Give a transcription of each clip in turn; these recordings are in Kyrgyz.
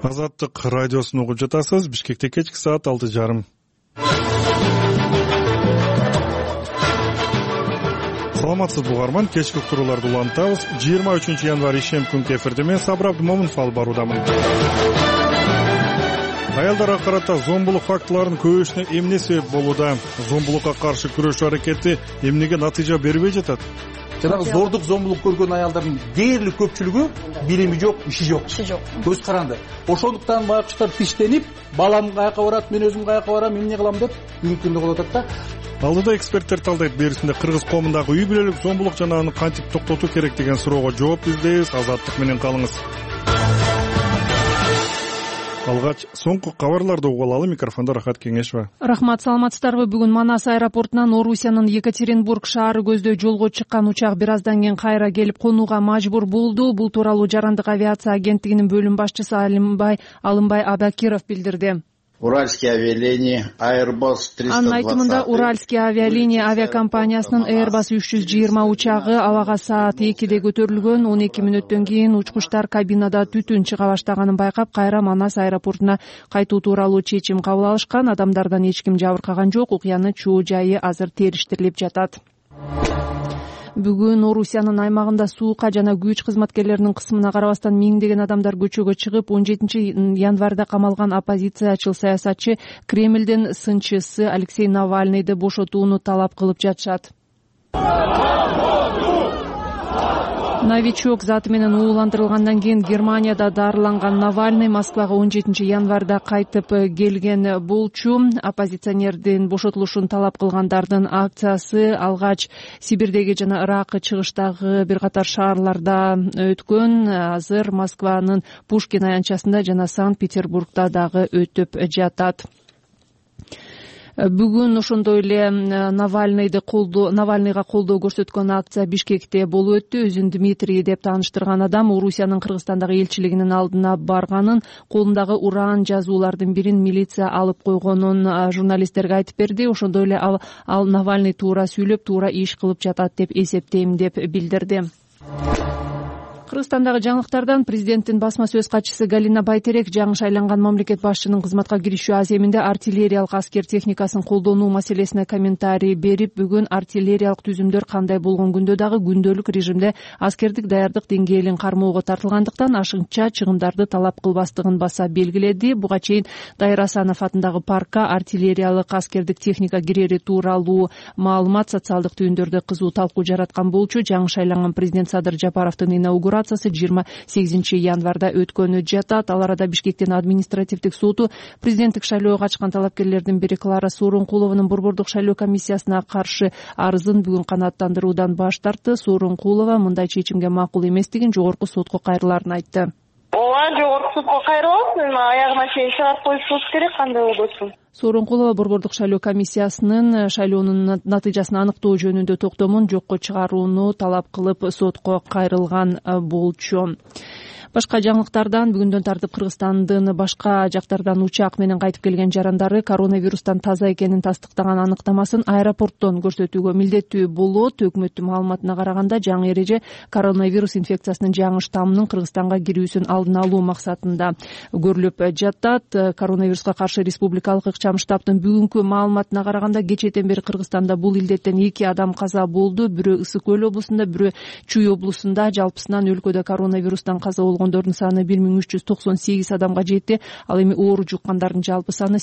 Азаттык радиосун угуп жатасыз. Бишкекте кечки саат 6:30. Саламатсызбы угарман, кечки уктурууларды улантабыз. 23 январь ишем күнкү эфирде мен Сабыр Абдымомунов алып баруудамын. Аялдарга карата зомбулук фактыларынын көбөйүшүнө эмне себеп болууда? Зомбулукка каршы күрөшүү аракети эмнеге натыйжа бербей жатат? Жанагы зордук зомбулук көргөн аялдардын дээрлик көпчүлүгү билими жок, иши жок. Көз каранды. Ошондуктан байкуштар тиштенип, балам каяка барат, мен өзүм каяка барам, эмне кылам деп үмүттөнүп калып атат да. Алдыда эксперттер талдайт. Берисинде кыргыз коомундагы үй бүлөлүк зомбулук жана аны кантип токтотуу керек деген суроого жооп издейбиз. Азаттык менен калыңыз. Алгач соңку кабарларды угуп алалы. Микрофондо Рахат Кеңешова. Рахмат, саламатсыздарбы? Бүгүн Манас аэропортунан Орусиянын Екатеринбург шаары көздөй жолго чыккан учак бир аздан кийин кайра келип конууга мажбур болду. Бул тууралуу Жарандык авиация агенттигинин бөлүм башчысы Алымбай Абакиров билдирди. Уральские авиалинии, Airbus 320. Анын айтымында Уральские авиалинии авиакомпаниясынын Airbus 320 учагы абага саат 2-де көтөрүлгөн. 12 мүнөттөн кийин учкучтар кабинада түтүн чыга баштаганын байкап, кайра Манас аэропортуна кайтуу тууралуу чечим кабыл алышкан. Адамдардан эч ким жабыркаган жок. Окуянын чоо жайы азыр териштирилип жатат. Бүгүн Орусиянын аймагында суукка жана күч кызматкерлеринин кысымына карабастан миңдеген адамдар көчөгө чыгып, 17 январда камалган оппозициячыл саясатчы Кремлдин сынчысы Алексей Навальныйды бошотууну талап кылып жатышат. Новичок заты менен ууландырылгандан кийин Германияда дарыланган Навальный Москвага 17 январда кайтып келген болчу. Оппозиционердин бошотулушун талап кылгандардын акциясы алгач Сибирдеги жана Ирак чыгыштагы бир катар шаарларда өткөн. Азыр Москванын Пушкин аянтчасында жана Санкт-Петербургда дагы өтүп жатат. Бүгүн ошондой эле Навальныйга колдоо көрсөткөн акция Бишкекте болуп өттү. Өзүн Дмитрий деп тааныштырган адам Орусиянын Кыргызстандагы элчилигинин алдына барганын, колундагы уран жазуулардын бирин милиция алып койгонун журналисттерге айтып берди. Ошондой эле ал Навальный туура сүйлөп, туура иш кылып жатат деп эсептейм деп билдирди. Кыргызстандагы жаңылыктардан президенттин басма сөз катчысы Галина Байтерек жаңы шайланган мамлекет башчынын кызматка киришүү аземинде артиллериялык аскер техникасын колдонуу маселесине комментарий берип, бүгүн артиллериялык түзүмдөр кандай болгон күндө дагы күндөлүк режимде аскердик даярдык деңгээлин кармоого тартылгандыктан ашыкча чыгымдарды талап кылбастыгын баса белгиледи. Буга чейин Дайыр Асанов атындагы паркка артиллериялык аскердик техника кирери тууралуу маалымат социалдык түйүндөрдө кызуу талкуу жараткан болчу. Жаңы шайланган президент Садыр Жапаровдун инаугурациясы 28 январда өткөнү жатат. Ал арада Бишкектин административдик соту президенттик шайлоого катышкан талапкерлердин бири Клара Сооронкулованын борбордук шайлоо комиссиясына каршы арызын бүгүн канааттандыруудан баш тартты. Сооронкулова мындай чечимге макул эместигин жогорку сотко кайрылаарын айтты. Ооба, жогорку сотко кайрылып, аягына чейин чыгарып коюшубуз керек, кандай болбосун. Сооронкулова борбордук шайлоо комиссиясынын шайлоонун натыйжасын аныктоо жөнүндө токтомун жокко чыгарууну талап кылып сотко кайрылган болчу. Башка жаңылыктардан бүгүндөн тартып Кыргызстандын башка жактардан учак менен кайтып келген жарандары коронавирустан таза экенин тастыктаган аныктамасын аэропорттон көрсөтүүгө милдеттүү болот. Өкмөттүн маалыматына караганда жаңы эреже коронавирус инфекциясынын жаңы штаммынын Кыргызстанга кирүүсүн алдын алуу максатында көрүлүп жатат. Коронавируска каршы республикалык ыкчам штабтын бүгүнкү маалыматына караганда кечээден бери Кыргызстанда бул илдеттен 2 адам каза болду. Бирөө Ысык көл облусунда, бирөө Чүй облусунда. Жалпысынан өлкөдө коронавирустан каза болгондордун саны 1398 адамга жетти. Ал эми оору жуккандардын жалпы саны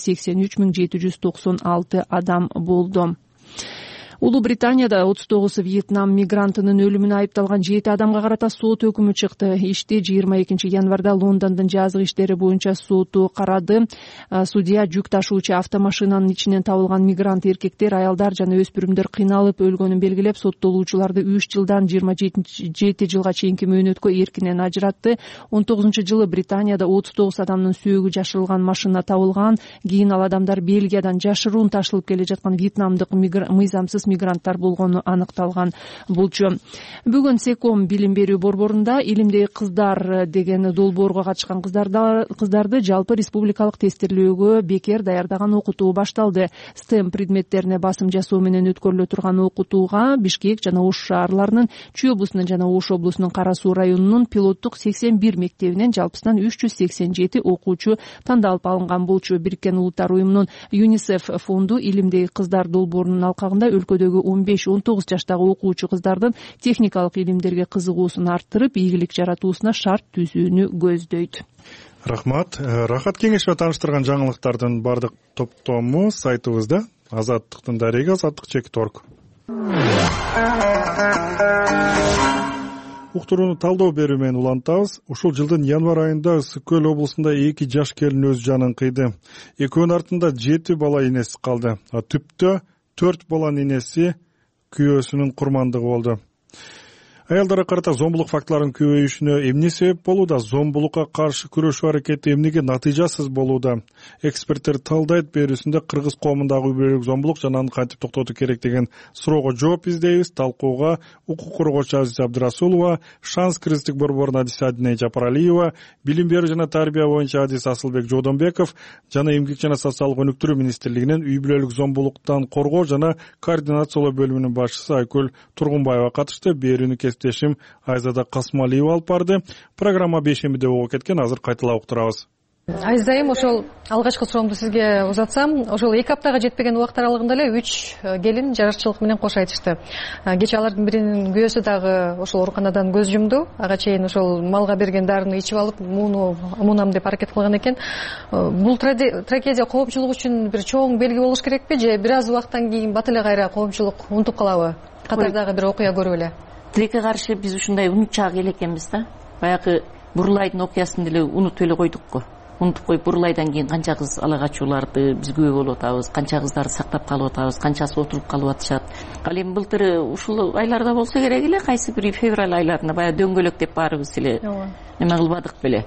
83796 адам болду. Улуу Британияда 39 Вьетнам мигрантынын өлүмүнө айыпталган 7 адамга карата сот өкүмү чыкты. Ишти 22 январда Лондондун жазык иштери боюнча соту карады. Судья жүк ташуучу автомашинанын ичинен табылган мигрант эркектер, аялдар жана өспүрүмдөр кыйналып өлгөнүн белгилеп, соттолуучуларды 3 жылдан 27 жылга чейинки мөөнөткө эркинен ажыратты. 19-жылы Британияда 39 адамдын сүйөгү жашырылган машина табылган. Кийин ал адамдар Бельгиядан жашыруун ташылып келе жаткан вьетнамдык мыйзамсыз мигранттар болгону аныкталган болчу. Бүгүн Секом билим берүү борборунда илимдеги кыздар деген долбоорго катышкан кыздарды жалпы республикалык тестирлөөгө бекер даярдаган окутуу башталды. STEM предметтерине басым жасоо менен өткөрүлө турган окутууга Бишкек жана Ош шаарларынын, Чүй облусунун жана Ош облусунун Кара Суу районунун пилоттук 81 мектебинен жалпысынан 387 окуучу тандалып алынган болчу. Бириккен Улуттар уюмунун ЮНИСЕФ фонду илимдеги кыздар долбоорунун алкагында өлкөдөгү 15-19 жаштагы окуучу кыздардын техникалык илимдерге кызыгуусун арттырып, ийгилик жаратуусуна шарт түзүүнү көздөйт. Рахмат. Рахат кеңешпе тааныштырган жаңылыктардын бардык топтому сайтыбызда. Азаттыктын дареги azаттык.org. Уктурууну талдоо берүү менен улантабыз. Ушул жылдын январь айында Ысык Көл облусунда 2 жаш келин өз жанын кыйды. Экөөнүн артында 7 бала энеси калды. Түптө 4 баланын энеси күйөөсүнүн курмандыгы болду. Аялдарга карата зомбулук фактыларынын көбөйүшүнө эмне себеп болууда? Зомбулукка каршы күрөшүү аракети эмнеге натыйжасыз болууда? Эксперттер талдайт берүүсүндө кыргыз коомундагы үй бүлөлүк зомбулук жана аны кантип токтотуу керек деген суроого жооп издейбиз. Талкууга укук коргоочу Азиза Абдырасулова, Шанс кыргыздык борборунун адиси Адина Жапаралиева, билим берүү жана тарбия боюнча адис Асылбек Жодонбеков жана Эмгек жана социалдык өнүктүрүү министрлигинин үй бүлөлүк зомбулуктан коргоо жана координациялоо бөлүмүнүн башчысы Айкөл Тургунбаева катышты. Берүүнү кесиптешим Айзада Касмалиева алып барды. Программа бейшембиде болуп кеткен. Азыр кайталап уктурабыз. Айзайым, ошол алгачкы суроомду сизге узатсам, ошол 2 аптага жетпеген убакыт аралыгында эле 3 келин жарачылык менен кош айтышты. Кечээ алардын биринин күйөөсү дагы ошол ооруканадан көз жумду. Ага чейин ошол малга берген дарыны ичип алып, муунам деп аракет кылган экен. Бул трагедия коомчулук үчүн бир чоң белги болуш керекпи же бир аз убакыттан кийин бат эле кайра коомчулук унутуп калабы? Катардагы бир окуя көрүп эле. Тилекке каршы биз ушундай унутчаак эл экенбиз да. Баягы Бурлайдын окуясын деле унутуп эле койдук го. Унутуп коюп, Бурлайдан кийин канча кыз ала качууларды биз күбө болуп атабыз, канча кыздарды сактап калып атабыз, канчасы отуруп калып атышат. Ал эми былтыр ушул айларда болсо керек эле, кайсы бир февраль айларында баягы дөңгөлөк деп баарыбыз эле эме кылбадык беле.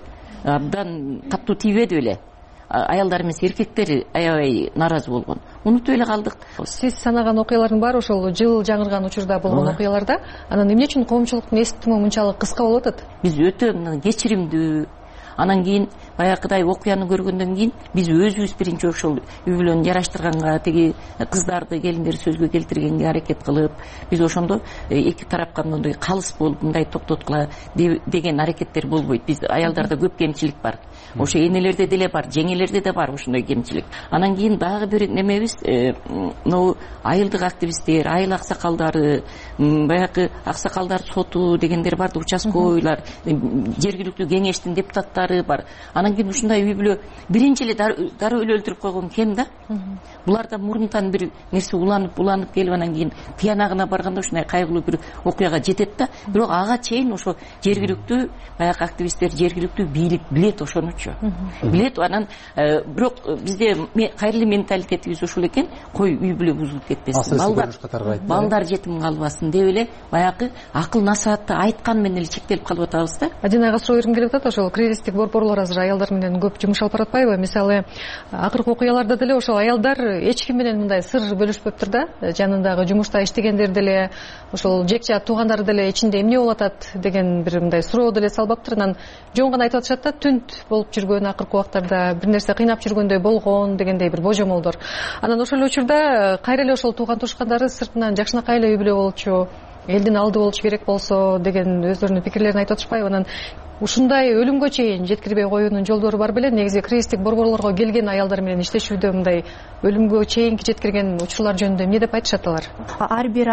Абдан катуу тийбеди беле. Аялдар эмес, эркектер аябай нааразы болгон. Унутуп эле калдык. Сиз санаган окуялардын баары ошол жыл жаңырган учурда болгон окуяларда. Анан эмне үчүн коомчулуктун эсиптими мынчалык кыска болуп атат? Биз өтө кечиримдүү. Анан кийин баягыдай окуяны көргөндөн кийин биз өзүбүз биринчи ошол үй бүлөнү жараштырганга, тиги кыздарды, келиндерди сөзгө келтиргенге аракет кылып, биз ошондо эки тарапка мындай калыс болуп, мындай токтоткула деген аракеттер болбойт. Биз аялдарда көп кемчилик бар. Ошо энелерде деле бар, жеңелерде да бар ошондой кемчилик. Анан кийин дагы бир немебиз, могу айылдык активисттер, айыл аксакалдары, баягы аксакалдар соту дегендер бар, участковыйлар, жергиликтүү кеңештин депутаттары бар. Анан кийин ушундай үй бүлө биринчи эле дароо эле өлтүрүп койгон кем да. Буларда мурунтан бир нерсе уланып келип, анан кийин тыянагына барганда ушундай кайгылуу бир окуяга жетет да. Бирок ага чейин ошо жергиликтүү баягы активисттер, жергиликтүү бийлик билет ошонучу. Билет, анан бирок бизде кайрылуу менталитетибиз ушул экен, кой үй бүлө бузулуп кетпесин, балдар жетим калбасын деп эле баягы акыл насаатты айткан менен эле чектелип калып атабыз да. Адинага суроо бергим келип атат, ошол кризистик борборлор азыр аялдар менен көп жумуш алып баратпайбы? Мисалы, акыркы окуяларда деле ошол аялдар эч ким менен мындай сыр бөлүшпөптүр да. Жанындагы жумушта иштегендер деле, ошол жекчат туугандары деле ичинде эмне болуп атат деген бир мындай суроо деле салбаптыр. Анан жөн гана айтып атышат да, түнт болуп жүргөн, акыркы убактарда бир нерсе кыйнап жүргөндөй болгон дегендей бир божомолдор. Анан ошол учурда кайра эле ошол тууган тушкандары сыртынан жакшынакай эле үй бүлө болчу, элдин алды болуш керек болсо деген өздөрүнүн пикирлерин айтып атышпайбы? Анан ушундай өлүмгө чейин жеткирбей коюунун жолдору бар беле? Негизи кризистик борборлорго келген аялдар менен иштешүүдө мындай өлүмгө чейин жеткирген учурлар жөнүндө эмне деп айтышат алар? Ар бир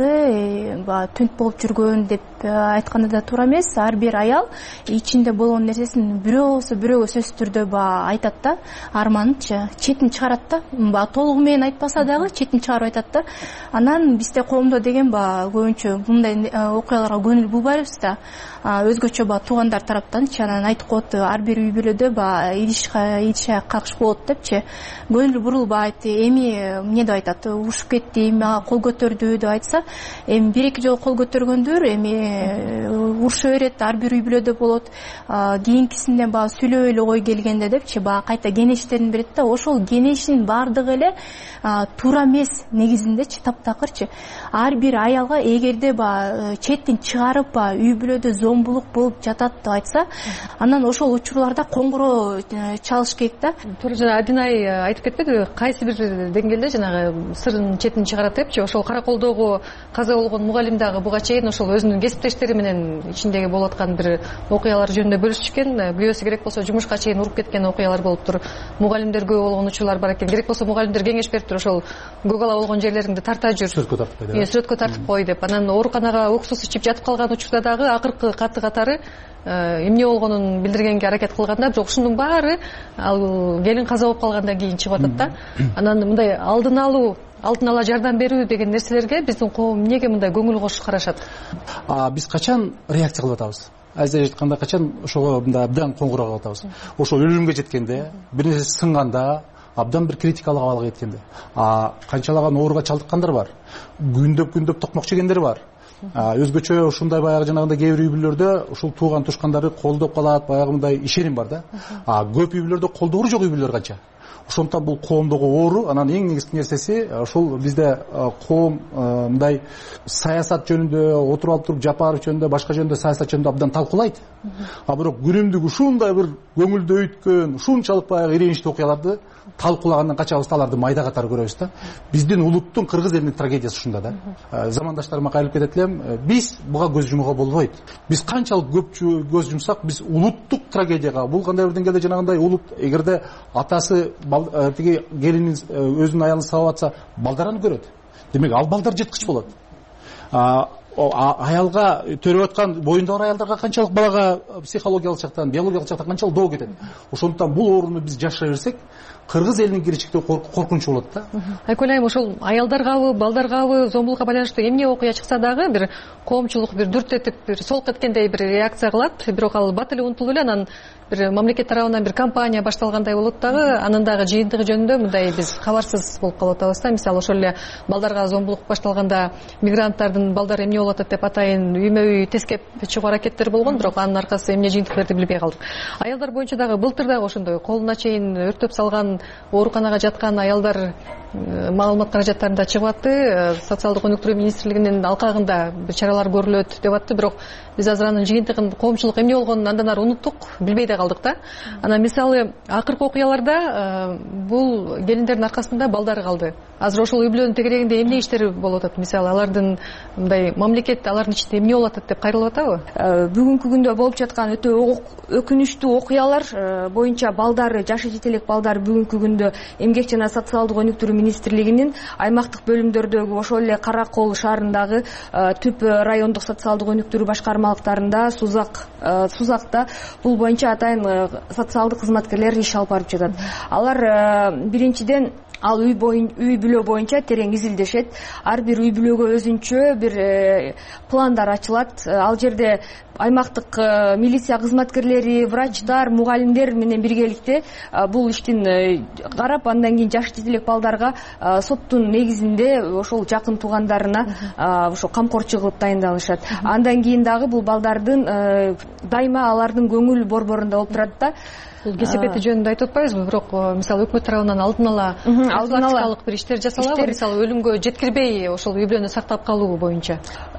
аялды түнт болуп жүргөн деп айтканда да туура эмес. Ар бир аял ичинде болгон нерсесин бирөөгө сөзсүз түрдө айтат да, арманынчы четин чыгарат да. Толугу менен айтпаса дагы четин чыгарып айтат да. Анан бизде коомдо деген көбүнчө мындай окуяларга көңүл бурбайбыз да. Өзгөчө туугандар райондар тараптанчы анан айтып коет ар бир үй бүлөдө баягы идиш какыш болот депчи. Көңүл бурулбайт, эми эмне деп айтат, ушуп кетти, мага кол көтөрдү деп айтса, эми бир-эки жолу кол көтөргөндөр эми уруша берет, ар бир үй бүлөдө болот. Кийинкисинде баягы сүйлөбөй эле кой келгенде депчи, баягы кайта кеңештерин берет да, ошол кеңештин бардыгы эле туура эмес негизиндечи, таптакырчы. Ар бир аялга эгерде баягы четтен чыгарып баягы үй бүлөдө зомбулук болуп жатат деп айтса, анан ошол учурларда коңгуроо чалыш керек да. Туура жана Адинай айтып кетпедиби, кайсы бир деңгээлде жанагы сырын четин чыгарат депчи. Ошол Караколдогу каза болгон мугалим дагы буга чейин ошол өзүнүн кесиптештери менен ичиндеги болуп аткан бир окуялар жөнүндө бөлүшүшкөн. Билбесе керек болсо жумушка чейин уруп кеткен окуялар болуптур. Мугалимдер көп болгон учурлар бар экен. Керек болсо мугалимдер кеңеш бериптир, ошол гөгала болгон жерлериңди тарта жүр. Сүрөткө тартып кой деп. Анан ооруканага уксус ичип жатып калган учурда дагы акыркы катары эмне болгонун билдиргенге аракет кылганда, бирок ушунун баары ал келин каза болуп калгандан кийин чыгып атат да. Анан мындай алдын ала жардам берүү деген нерселерге биздин коом эмнеге мындай көңүл кош карашат? Биз качан реакция кылып атабыз? Азыр айтканда качан ошого мындай абдан коңгуроо кылып атабыз? Ошол өлүмгө жеткенде, бир нерсе сынганда, абдан бир критикалык абалга жеткенде. Канчалаган ооруга чалдыккандар бар. Күндөп токмок жегендер бар. Өзгөчө ушундай баягы жанагындай кээ бир үй бүлөлөрдө ушул тууган тушкандары колдоп калат, баягы мындай ишеним бар да. Көп үй бүлөлөрдө колдоору жок үй бүлөлөр канча. Ошондуктан бул коомдогу оору. Анан эң негизги нерсеси ушул бизде коом мындай саясат жөнүндө, отуруп алып туруп Жапаров жөнүндө, башка жөнүндө саясат жөнүндө абдан талкуулайт. Бирок күнүмдүк ушундай бир көңүлдү өйткөн, ушунчалык баягы иреничтүү окуяларды талкуулагандан качабыз, аларды майда катары көрөбүз да. Биздин улуттун, кыргыз элинин трагедиясы ушунда да. Замандаштарыма кайрылып кетет элем, биз буга көз жумууга болбойт. Биз канчалык көп көз жумсак, биз улуттук трагедияга, бул кандай бир деңгээлде жанагындай улут, эгерде атасы тиги келинин өзүнүн аялын сабап атса, балдарын көрөт. Демек ал балдар жыткыч болот. Аялга төрөп аткан боюндагы аялдарга канчалык балага психологиялык жактан, биологиялык жактан канчалык доо кетет. Ошондуктан бул ооруну биз жашыра берсек, кыргыз элинин келечекте коркунучу болот да. Айкөлайм, ошол аялдаргабы, балдаргабы зомбулукка байланыштуу эмне окуя чыкса дагы бир коомчулук бир дүртетип, бир солк эткендей бир реакция кылат. Бирок ал бат эле унутулуп эле, анан бир мамлекет тарабынан бир кампания башталгандай болот дагы, анын дагы жыйынтыгы жөнүндө мындай биз кабарсыз болуп калып атабыз да. Мисалы ошол эле балдарга зомбулук башталганда мигранттардын балдары эмне болуп атат деп атайын үймө-үй тескеп чыгуу аракеттери болгон, бирок анын аркасы эмне жыйынтык берди билбей калдык. Аялдар боюнча дагы былтыр дагы ошондой колуна чейин өртөп салган, ооруканага жаткан аялдар маалымат каражаттарында чыгып атты. Социалдык өнүктүрүү министрлигинин алкагында бир чаралар көрүлөт деп атты, бирок биз азыр анын жыйынтыгын, коомчулук эмне болгонун андан ары унуттук, билбей да калдык да. Анан мисалы акыркы окуяларда бул келиндердин аркасында балдары калды. Азыр ошол үй бүлөнүн тегерегинде эмне иштер болуп атат? Мисалы алардын мындай мамлекет алардын ичинде эмне болуп атат деп кайрылып атабы? Бүгүнкү күндө болуп жаткан өтө өкүнүчтүү окуялар боюнча балдары, жашы жете элек балдар бүгүнкү күндө Эмгек жана социалдык өнүктүрүү министрлигинин аймактык бөлүмдөрдөгү, ошол эле Каракол шаарындагы Түп райондук социалдык өнүктүрүү башкармалыктарында, Сузакта бул боюнча атайын социалдык кызматкерлер иш алып барып жатат. Алар биринчиден ал үй бүлө боюнча терең изилдешет. Ар бир үй бүлөгө өзүнчө бир пландар ачылат. Ал жерде аймактык милиция кызматкерлери, врачтар, мугалимдер менен биргеликте бул иштин карап, андан кийин жашы жете элек балдарга соттун негизинде ошол жакын туугандарына ошо камкорчу кылып дайындалышат. Андан кийин дагы бул балдардын дайыма алардын көңүл борборунда болуп турат да. Бул кесепети жөнүндө айтып атпайбызбы, бирок мисалы өкмөт тарабынан алдын ала профилактикалык бир иштер жасалабы, мисалы өлүмгө жеткирбей ошол үй бүлөнү сактап калуу боюнча?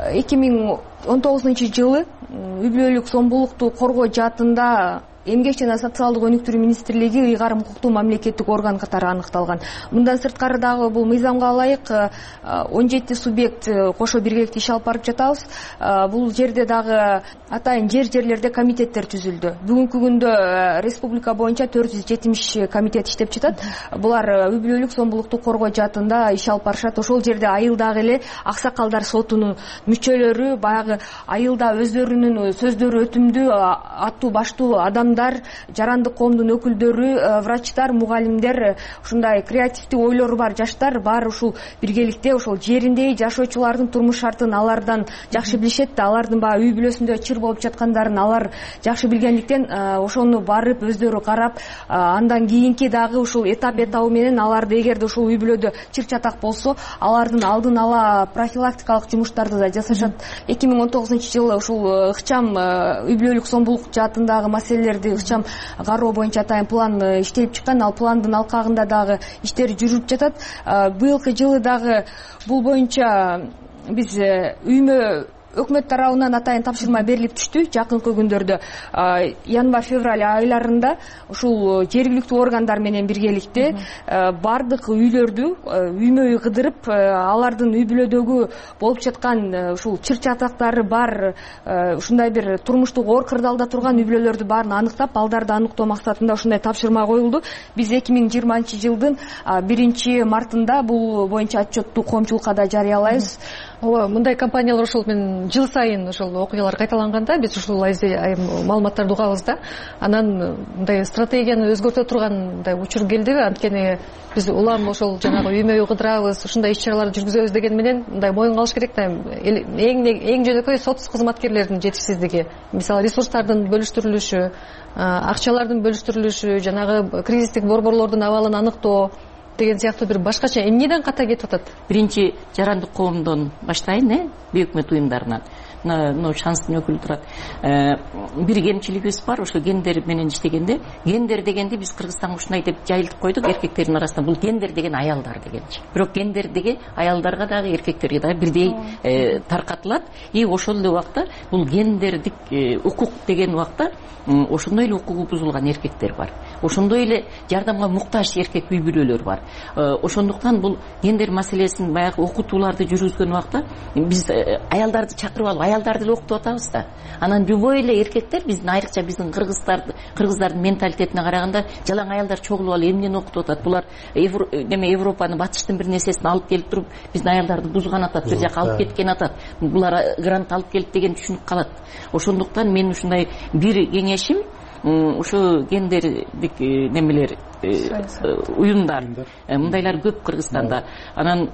2019-жылы үй бүлөлүк зомбулукту коргоо жаатында Эмгек жана социалдык өнүктүрүү министрлиги ыйгарым укуктуу мамлекеттик орган катары аныкталган. Мындан сырткары дагы бул мыйзамга ылайык 17 субъект кошо биргеликте иш алып барып жатабыз. Бул жерде дагы атайын жерлерде комитеттер түзүлдү. Бүгүнкү күндө республика боюнча 470 комитет иштеп жатат. Булар үй бүлөлүк зомбулукту коргоо жаатында иш алып барышат. Ошол жерде айылдагы эле аксакалдар сотунун мүчөлөрү, баягы айылда өздөрүнүн сөздөрү өтүмдүү, аттуу баштуу адам адамдар, жарандык коомдун өкүлдөрү, врачтар, мугалимдер, ушундай креативдүү ойлору бар жаштар баары ушул биргеликте ошол жеринде жашоочулардын турмуш шартын алардан жакшы билишет да, алардын баягы үй бүлөсүндө чыр болуп жаткандарын алар жакшы билгендиктен ошону барып өздөрү карап, андан кийинки дагы ушул этабы менен аларды эгерде ушул үй бүлөдө чыр чатак болсо, алардын алдын ала профилактикалык жумуштарды да жасашат. 2019-жылы ушул ыкчам үй бүлөлүк зомбулук жаатындагы маселелерди ыкчам кароо боюнча атайын план иштелип чыккан. Ал пландын алкагында дагы иштер жүрүп жатат. Быйылкы жылы дагы бул боюнча биз үймө өкмөт тарабынан атайын тапшырма берилип түштү. Жакынкы күндөрдө январь-февраль айларында ушул жергиликтүү органдар менен биргеликте бардык үйлөрдү үймө үй кыдырып, алардын үй бүлөдөгү болуп жаткан ушул чыр чатактары бар, ушундай бир турмуштук оор кырдаалда турган үй бүлөлөрдү баарын аныктап, балдарды аныктоо максатында ушундай тапшырма коюлду. Биз 2020-жылдын 1-мартында бул боюнча отчетту коомчулукка да жарыялайбыз. Ооба, мындай компаниялар ошол мен жыл сайын ошол окуялар кайталанганда биз ушул маалыматтарды угабыз да. Анан мындай стратегияны өзгөртө турган мындай учур келдиби? Анткени биз улам ошол жанагы үймө үй кыдырабыз, ушундай иш-чараларды жүргүзөбүз деген менен мындай моюнга алыш керек да. Эң жөнөкөй сот кызматкерлердин жетишсиздиги, мисалы ресурстардын бөлүштүрүлүшү, акчалардын бөлүштүрүлүшү, жанагы кризистик борборлордун абалын аныктоо деген сыяктуу бир башкача эмнеден ката кетип атат? Биринчи жарандык коомдон баштайын, бейөкмөт уюмдарынан. Мына шанстын өкүлү турат. Бир кемчилигибиз бар, ошо гендер менен иштегенде, гендер дегенди биз Кыргызстанга ушундай деп жайылтып койдук, эркектердин арасында. Бул гендер деген аялдар дегенчи. Бирок гендер деген аялдарга дагы, эркектерге дагы бирдей таркатылат. И ошол эле убакта бул гендердик укук деген убакта ошондой эле укугу бузулган эркектер бар. Ошондой эле жардамга муктаж эркек үй бүлөлөр бар. Ошондуктан бул гендер маселесин баягы окутууларды жүргүзгөн убакта биз аялдарды чакырып алып, аялдарды эле окутуп атабыз да. Анан любой эле эркектер, биздин айрыкча биздин кыргыздардын менталитетине караганда жалаң аялдар чогулуп алып эмнени окутуп атат? Булар Европаны, батыштын бир нерсесин алып келип туруп, биздин аялдарды бузган атат, бир жака алып кеткен атат. Булар грант алып келип деген түшүнүк калат. Ошондуктан мен ушундай бир кеңешим ушу гендердик немелер уюмдар мындайлар көп Кыргызстанда. Анан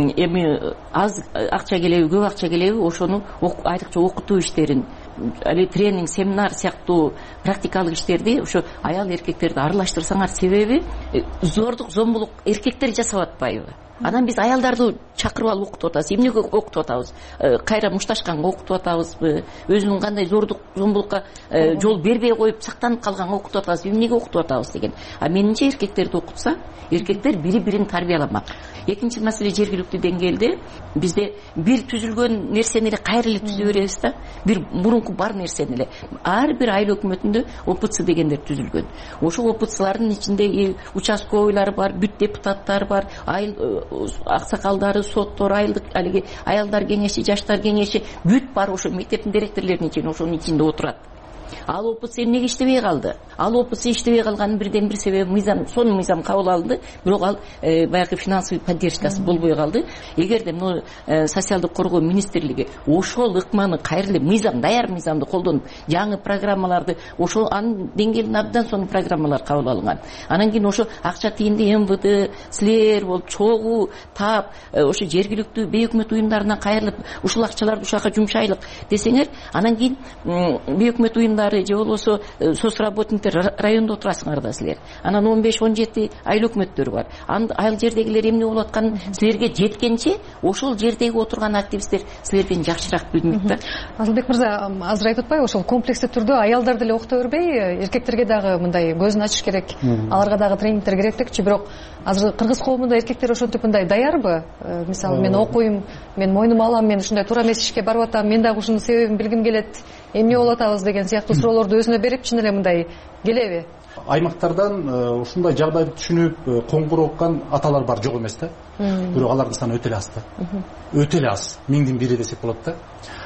эми аз акча келеби, көп акча келеби, ошону айрыкча окутуу иштерин, али тренинг, семинар сыяктуу практикалык иштерди ошо аял эркектерди аралаштырсаңар, себеби зордук, зомбулук эркектер жасап атпайбы? Анан биз аялдарды чакырып алып окутуп атабыз. Эмнеге окутуп атабыз? Кайра мушташканга окутуп атабызбы? Өзүнүн кандай зордук, зомбулукка жол бербей коюп сактанып калганга окутуп атабыз? Эмнеге окутуп атабыз деген. А менимче эркектерди окутса, эркектер бири-бирин тарбияламак. Экинчи маселе жергиликтүү деңгээлде бизде бир түзүлгөн нерсени эле кайра эле түзө беребиз да. Бир мурунку бар нерсени эле. Ар бир айыл өкмөтүндө ОПЦ дегендер түзүлгөн. Ошол ОПЦлардын ичинде участковыйлар бар, бүт депутаттар бар, айыл аксакалдары, соттор, алиги аялдар кеңеши, жаштар кеңеши бүт бар, ошо мектептин директорлорунун ичинде, ошонун ичинде отурат. Ал ОПЦ эмнеге иштебей калды? Ал ОПЦ иштебей калганын бирден бир себеби мыйзам кабыл алынды, бирок ал баягы финансовый поддержкасы болбой калды. Эгерде мына социалдык коргоо министрлиги ошол ыкманы кайра эле даяр мыйзамды колдонуп, жаңы программаларды, ошол анын деңгээлине абдан сонун программалар кабыл алынган. Анан кийин ошо акча тиинди МВД, силер болуп чогуу тап, ошо жергиликтүү бейөкмөт уюмдарына кайрылып, ушул акчаларды ушака жумшайлык десеңер, анан кийин бейөкмөт уюмдары же болбосо соцработниктер райондо отурасыңар да силер. Анан 15-17 айыл өкмөттөр бар. Айыл жердегилер эмне болуп атканын силерге жеткенче ошол жердеги отурган активисттер силерден жакшыраак билмейт да. Азылбек мырза, азыр айтып атпайбы, ошол комплекстүү түрдө аялдарды эле окута бербей, эркектерге дагы мындай көзүн ачыш керек, аларга дагы тренингтер керек декчи. Бирок азыр кыргыз коомунда эркектер ошентип мындай даярбы? Мисалы, мен окуйм, мен мойнума алам, мен ушундай туура эмес ишке барып атам, мен дагы ушунун себебин билгим келет, эмне болуп атабыз деген сыяктуу суроолорду өзүнө берип, чын эле мындай келеби? Аймактардан ушундай жагдайды түшүнүп коңгуроо аталар бар, жок эмес да. Бирок алардын саны өтө эле аз да. Өтө эле аз. 1000дин бири десек болот да.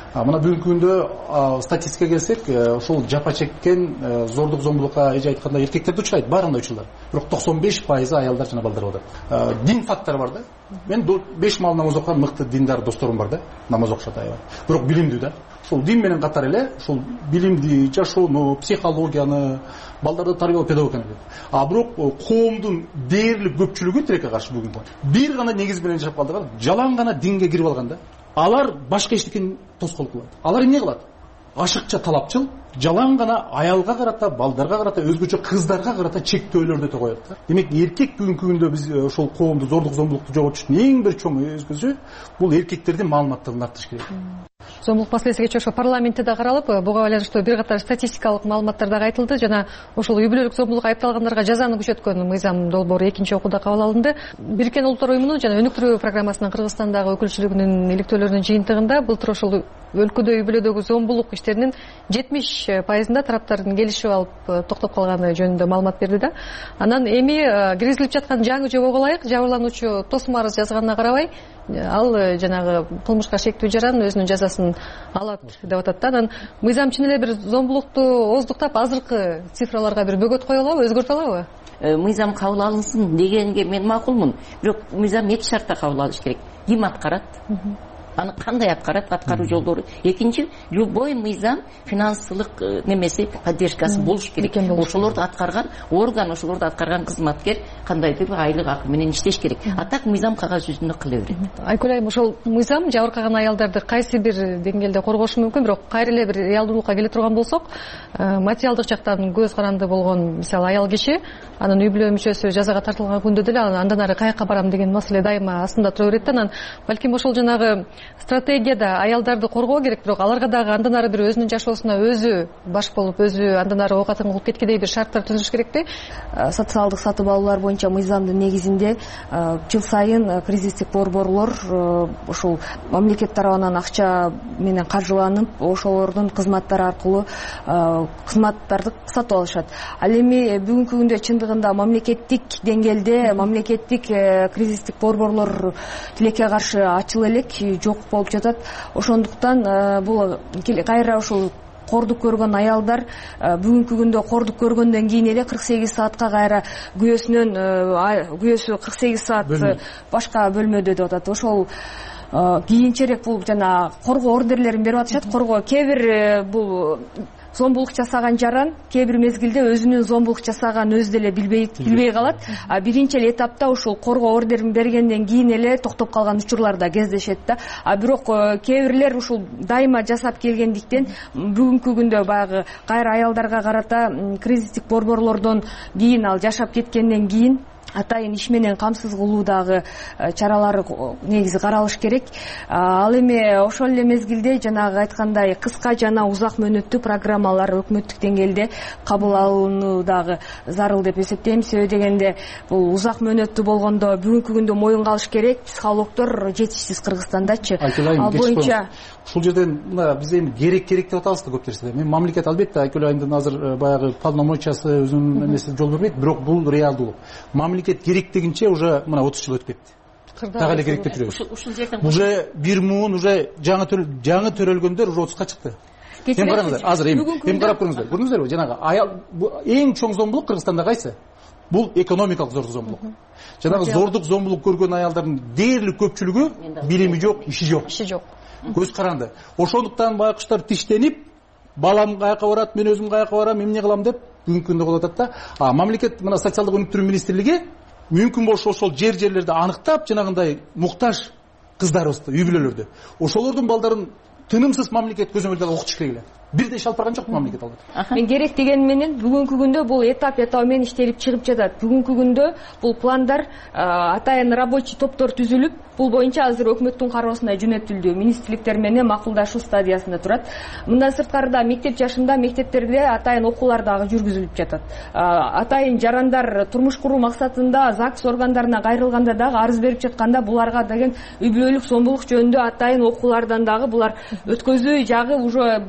Мына бүгүнкү күндө статистикага келсек, ушул жапа чеккен зордук зомбулукка эже айтканда эркектерди учурайт, баарында учурлар. Бирок 95% аялдар жана балдар болот. Дин фактору бар да. Мен 5 мал намаз окуган мыкты диндар досторум бар да, намаз окушат аябай. Бирок билимдүү да. Ушул дин менен катар эле ушул билимди, жашоону, психологияны, балдарды тарбиялоо, педагогиканы. Бирок коомдун дээрлик көпчүлүгү тилекке каршы бүгүнкү бир гана негиз менен жашап калдыгар, жалаң гана динге кирип алган да. Алар башка эчтекени тоскоол кылат. Алар эмне кылат? Ашыкча талапчыл, жалаң гана аялга карата, балдарга карата, өзгөчө кыздарга карата чектөөлөрдү өтө коет да. Демек эркек бүгүнкү күндө биз ошол коомду зордук зомбулукту жоготуштун эң бир чоң өзгөчү бул эркектердин маалыматтылыгын арттырыш керек. Зомбулук маселесиге чоң парламентте да каралып, буга байланыштуу бир катар статистикалык маалыматтар дагы айтылды. Жана ошол үй-бүлөлүк зомбулукка айыпталгандарга жазаны күчөткөн мыйзам долбоору экинчи окууда кабыл алынды. Бириккен Улуттар уюмунун жана өнүктүрүү программасынын Кыргызстандагы өкүлчүлүгүнүн иликтөөлөрүнүн жыйынтыгында былтыр ошол өлкөдө үй-бүлөдөгү зомбулук иштеринин 70%-ында тараптардын келишип алып токтоп калганы жөнүндө маалымат берди да. Анан эми киргизилип жаткан жаңы жобого ылайык жабырлануучу тосум арыз жазганына карабай, ал жанагы кылмышка шектүү жаран өзүнүн жазасын алат деп атат да. Анан мыйзам чын эле бир зомбулукту ооздуктап азыркы цифраларга бир бөгөт кое алабы, өзгөртө алабы? Мыйзам кабыл алынсын дегенге мен макулмун. Бирок мыйзам эки шартта кабыл алыш керек. Ким аткарат? Аны кандай аткарат, аткаруу жолдору. Экинчи, любой мыйзам финансылык немеси, поддержкасы болуш керек. Ошолорду аткарган орган, ошолорду аткарган кызматкер кандайдыр айлык акы менен иштеш керек. Так мыйзам кагаз жүзүндө кыла берет. Айкүл айым, ошол мыйзам жабыркаган аялдарды кайсы бир деңгээлде коргошу мүмкүн, бирок кайра эле бир реалдуулукка келе турган болсок, материалдык жактан көз каранды болгон, мисалы аял киши, анын үй-бүлө мүчөсү жазага тартылган күндө деле андан ары каяка барам деген маселе дайыма астында тура берет да. Анан балким ошол жанагы стратегияда аялдарды коргоо керек, бирок аларга дагы андан ары бир өзүнүн жашоосуна өзү баш болуп, өзү андан ары оокатын кылып кеткидей бир шарттар түзүш керек да. Социалдык сатып алуулар боюнча мыйзамдын негизинде жыл сайын кризистик борборлор ошол мамлекет тарабынан акча менен каржыланып, ошолордун кызматтары аркылуу кызматтарды сатып алышат. Ал эми бүгүнкү күндө чындыгында мамлекеттик деңгээлде мамлекеттик кризистик борборлор тилекке каршы ачыла элек, жок болуп жатат. Ошондуктан бул кайра ушул кордук көргөн аялдар бүгүнкү күндө кордук көргөндөн кийин эле 48 саатка кайра күбөсү 48 саат башка бөлмөдө деп атат. Ошол кийинчерээк бул жана коргоо ордерлерин берип атышат. Коргоо кээ бир бул зомбулук жасаган жаран кээ бир мезгилде өзүнүн зомбулук жасаганын өзү деле билбей калат. Биринчи эле этапта ушул коргоо ордерин бергенден кийин эле токтоп калган учурлар да кездешет да. Бирок кээ бирлер ушул дайыма жасап келгендиктен бүгүнкү күндө баягы кайра аялдарга карата кризистик борборлордон кийин ал жашап кеткенден кийин атайын иш менен камсыз кылуудагы чаралары негизи каралыш керек. Ал эми ошол эле мезгилде жанагы айткандай кыска жана узак мөөнөттүү программалар өкмөттүк деңгээлде кабыл алынуу дагы зарыл деп эсептейм. Себеби дегенде бул узак мөөнөттүү болгондо бүгүнкү күндө моюнга алыш керек, психологдор жетишсиз Кыргызстандачы. Ал боюнча ушул жерден мына биз эми керек деп атабыз да көп нерседе. Мен мамлекет албетте Айкүл айымдын азыр баягы полномочиясы өзүнүн эмеси жол бербейт, бирок бул реалдуулук. Мамлекет керек дегенче уже мына 30 жыл өтүп кетти. Дагы эле керек деп жүрөбүз. Ушул жерден уже 1 муун уже жаңы төрөлгөндөр уже 30ка чыкты. Эми караңыздар, азыр эми карап көрүңүздөр. Көрдүңүздөрбү жанагы аял эң чоң зомбулук Кыргызстанда кайсы? Бул экономикалык зордук зомбулук. Жанагы зордук зомбулук көргөн аялдардын дээрлик көпчүлүгү билими жок, иши жок. Көз каранды. Ошондуктан байкуштар тиштенип, балам каяка барат, мен өзүм каяка барам, эмне кылам деп бүгүнкү күндө болуп атат да. Мамлекет мына социалдык өнүктүрүү министрлиги мүмкүн болсо ошол жерлерди аныктап, жанагындай муктаж кыздарыбызды, үй-бүлөлөрдү, ошолордун балдарын тынымсыз мамлекет көзөмөлдө окутуш керек эле. Бирдей иш алып барган жок мамлекет албайт. Мен керек деген менен бүгүнкү күндө бул этап менен иштелип чыгып жатат. Бүгүнкү күндө бул пландар атайын рабочий топтор түзүлүп, бул боюнча азыр өкмөттүн кароосуна жөнөтүлдү. Министрликтер менен макулдашуу стадиясында турат. Мындан сырткарыда мектеп жашында мектептерде атайын окуулар дагы жүргүзүлүп жатат. Атайын жарандар турмуш куруу максатында ЗАГС органдарына кайрылганда дагы арыз берип жатканда буларга деген үй-бүлөлүк зомбулук жөнүндө атайын окуулардан дагы булар өткөзүү жагы уже быйылкы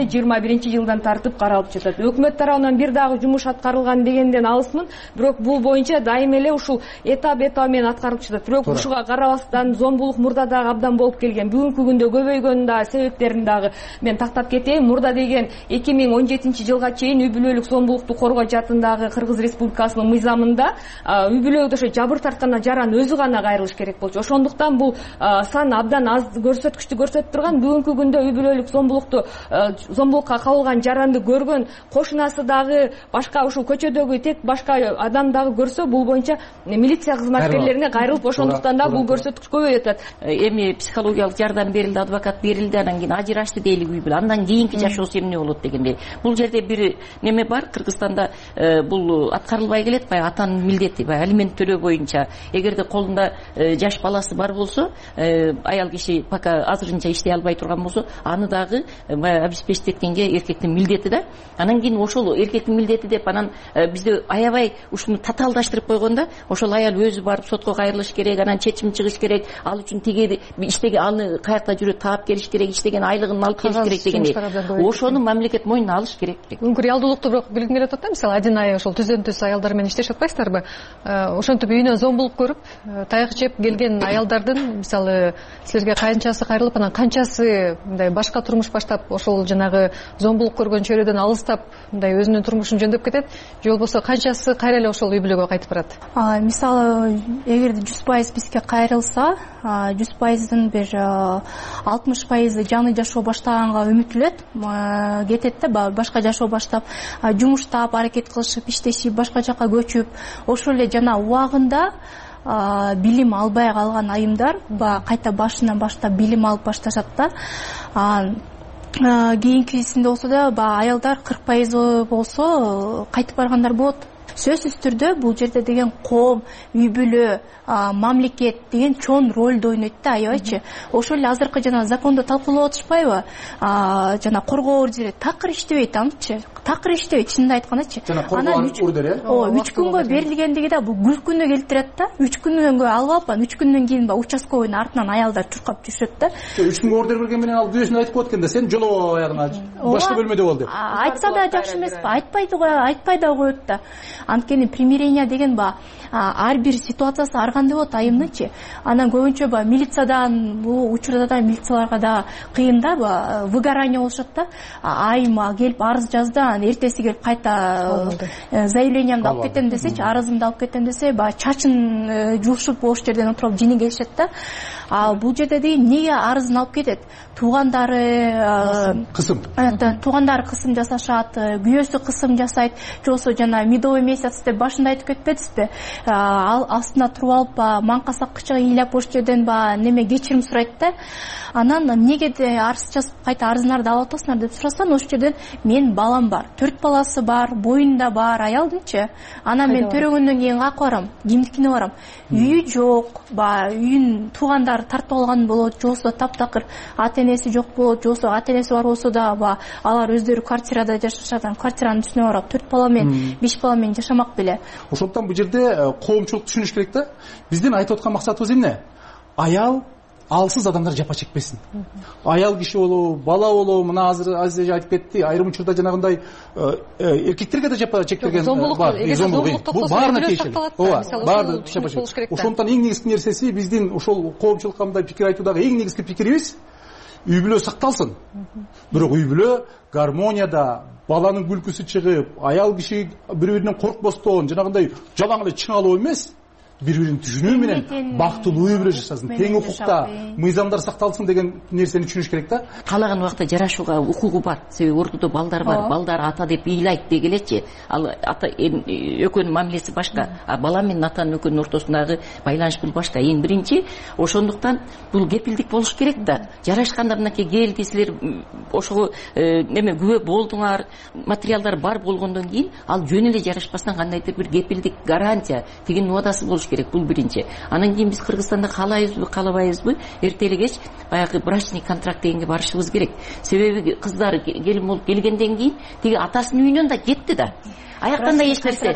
эле 21-жылдан тартып каралып жатат. Өкмөт тарабынан бир дагы жумуш аткарылган дегенден алысмын, бирок бул боюнча дайыма эле ушул этап менен аткарылып жатат. Бирок ушуга карабастан зомбулук мурда дагы абдан болуп келген. Бүгүнкү күндө көбөйгөнүн дагы себептерин дагы мен тактап кетейин. Мурда деген 2017-жылга чейин үй бүлөлүк зомбулукту коргоо жаатындагы Кыргыз Республикасынын мыйзамында үй бүлөдө ошо жабыр тарткан жаран өзү гана кайрылыш керек болчу. Ошондуктан бул сан абдан аз көрсөткүчтү көрсөтүп турган. Бүгүнкү күндө үй бүлөлүк зомбулукка кабылган жаранды көргөн кошунасы дагы башка ушул көчөдөгү тек башка адам дагы көрсө, бул боюнча милиция кызматкерлерине кайрылып, ошондуктан да бул көрсөткүч көбөйүп атат. Эми психологиялык жардам берилди, адвокат берилди, анан кийин ажырашты дейли үй бүлө. Андан кийинки жашоосу эмне болот дегенде. Бул жерде бир неме бар. Кыргызстанда бул аткарылбай келет, баягы атанын милдети, баягы алимент төлөө боюнча. Эгерде колунда жаш баласы бар болсо, аял киши пока азырынча иштей албай турган болсо, аны дагы обеспечить эткенге эркектин милдети да. Анан кийин ошол эркектин милдети деп анан бизде аябай ушуну татаалдаштырып койгонда, ошол аял өзү барып сотко кайрылыш керек, анан чечим чыгыш керек, ал үчүн тиги иштеген аны каякта жүрөт таап келиш керек, иштеген айлыгын алып келиш керек дегендей. Ошону мамлекет мойнуна алыш керек. Мүмкүн реалдуулукту бирок билгим келип атат да, мисалы один ай ошол түздөн-түз аялдар менен иштешип атпайсыздарбы? Ошентип үйүнөн зомбулук көрүп, таяк жеп келген аялдардын мисалы силерге канчасы кайрылып, анан канчасы мындай башка турмуш баштап, ошол жанагы зомбулук көргөн чөйрөдөн алыстап, мындай өзүнүн турмушун жөндөп кетет, же болбосо канчасы кайра эле ошол үй бүлөгө кайтып барат? Мисалы, эгерде 100% бизге кайрылса, 100%дын бир 60% жаңы жашоо баштаганга үмүттөлөт, кетет да, башка жашоо баштап, жумуштап, аракет кылышып, иштешип, башка жака көчүп, ошол эле жана убагында билим албай калган айымдар кайта башынан баштап билим алып башташат да. Кийинкисинде болсо да аялдар 40% болсо кайтып баргандар болот. Сөзсүз түрдө бул жерде деген коом, үй бүлө, мамлекет деген чоң ролду ойнойт да, аябайчы. Ошол эле азыркы жана закондо талкуулап атышпайбы? Жана коргоо ордери такыр иштебейт, анчы. Такыр иштебейт, чынын айткандачы. Анан 3 күнгө берилгендиги да бул күлкүнү келтирет да. 3 күнгө алып алып, 3 күндөн кийин участковыйдын артынан аялдар чуркап жүрүшөт да. 3 күнгө ордер берген менен ал күбөсүн айтып коет экен да, сен жолоо аягына башка бөлмөдө бол деп. Айтса да жакшы эмеспи? Айтпай да коет да. Анткени примирение деген ар бир ситуациясы ар кандай болот айымдынчы. Анан көбүнчө милициядан, бул учурда да милицияларга да кыйын да, выгорание болушат да. Айым келип арыз жазды, эртеси келип кайта заявлениемди алып кетем десечи, арызымды алып кетем десе, чачын жуушуп ош жерден отуруп жини келишет да. Бул жерде деген неге арызын алып кетет? Туугандары кысым жасашат, күйөөсү кысым жасайт, же болбосо жана медовый месяц деп башында айтып кетпедизби? Ал астына туруп алып, маңкасак кычыгы ыйлап ош жерден неме кечирим сурайт да. Анан эмнеге арыз жазып кайта арызыңарды алып атасыңар деп сурасам, ош жерден мен балам бар, 4 баласы бар, боюнда бар аялдынчы. Анан мен төрөгөндөн кийин каяка барам? Кимдикине барам? Үйү жок, үйүн туугандары тартып алган болот, же болбосо таптакыр ата-энеси жок болот, же болбосо ата-энеси бар болсо да алар өздөрү квартирада жашашат, квартиранын үстүнө барып 4 бала менен, 5 бала менен жашамак беле. Ошондуктан бул жерде коомчулук түшүнүш керек да. Биздин айтып аткан максатыбыз эмне? Аял алсыз адамдар жапа чекпесин. Аял киши болобу, бала болобу, мына азыр Азиз эже айтып кетти, айрым учурда жанагындай эркектерге да жапа чектелген бар. Бул баарына тиешелүү. Ооба, баары жапа чекпеш. Ошондуктан эң негизги нерсеси биздин ошол коомчулукка мындай пикир айтуудагы эң негизги пикирибиз үй бүлө сакталсын. Бирок үй бүлө гармонияда, баланын күлкүсү чыгып, аял киши бири-биринен коркпостон, жанагындай жалаң эле чыңалуу эмес, бири-бирин түшүнүү менен бактылуу үй бүлө жашасын, тең укукта, мыйзамдар сакталсын деген нерсени түшүнүш керек да. Каалаган убакта жарашууга укугу бар. Себеби ордодо балдар бар. Балдар ата деп ыйлайт дегелечи. Ал ата экөөнүн мамилеси башка. Бала менен атанын экөөнүн ортосундагы байланыш бул башка. Эң биринчи, ошондуктан бул кепилдик болуш керек да. Жарашканда мынакей келди, силер ошого неме күбө болдуңар, материалдар бар болгондон кийин ал жөн эле жарашпастан кандайдыр бир кепилдик, гарантия, тигинин убадасы болуш керек. Бул биринчи. Анан кийин биз Кыргызстанда каалайбызбы, каалабайбызбы, эрте эле кеч баягы брачный контракт дегенге барышыбыз керек. Себеби кыздар келин болуп келгенден кийин тиги атасынын үйүнөн да кетти да. аяктан да эч нерсе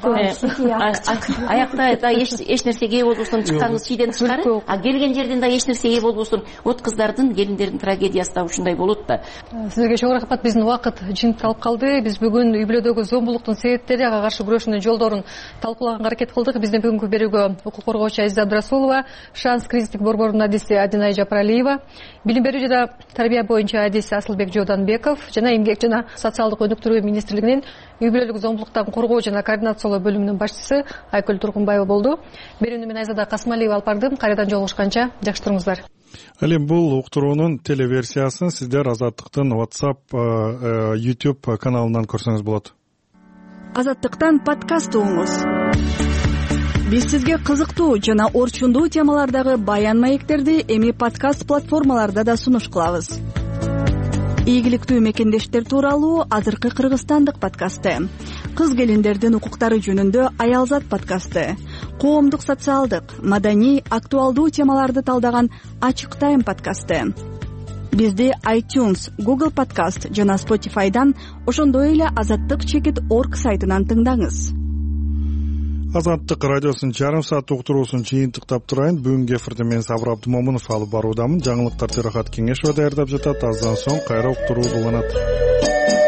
аякта да эч нерсеге ээ болбостон чыкканыңыз чийден тышкары, а келген жерден да эч нерсеге ээ болбостон от кыздардын, келиндердин трагедиясы да ушундай болот да. Сизерге чоң рахмат. Биздин убакыт жыйынтыкталып калды. Биз бүгүн үй бүлөдөгү зомбулуктун себептери, ага каршы күрөшүүнүн жолдорун талкуулаганга аракет кылдык. Биздин бүгүнкү берүүгө укук коргоочу Азиза Абдрасулова, Шанс кризистик борборунун адиси Адинай Жапаралиева, билим берүү жана тарбия боюнча адиси Асылбек Жооданбеков жана эмгек жана социалдык өнүктүрүү министрлигинин үй бүлөлүк зомбулуктан коргоо жана координациялоо бөлүмүнүн башчысы Айкөл Тургунбаева болду. Берүүнү мен Айзада Касмалиева алып бардым. Кайрадан жолугушканча жакшы туруңуздар. Ал эми бул уктуруунун телеверсиясын сиздер Азаттыктын WhatsApp, YouTube каналынан көрсөңүз болот. Азаттыктан подкаст угуңуз. Биз сизге кызыктуу жана орчундуу темалардагы баян маектерди эми подкаст платформаларда да сунуш кылабыз. Ийгиликтүү мекендештер тууралуу азыркы кыргызстандык подкасты, кыз келиндердин укуктары жөнүндө Аялзат подкасты, коомдук социалдык, маданий, актуалдуу темаларды талдаган Ачык Тайм подкасты. Бизди iTunes, Google Podcast жана Spotify'дан, ошондой эле azattyk.org сайтынан тыңдаңыз. Азаттык радиосунун жарым саат уктуруусун жыйынтыктап турайын. Бүгүнкү эфирде мен Сабыр Абдымомунов алып баруудамын. Жаңылыктар Терахат Кеңешова даярдап жатат. Аздан соң кайра уктуруу уланат.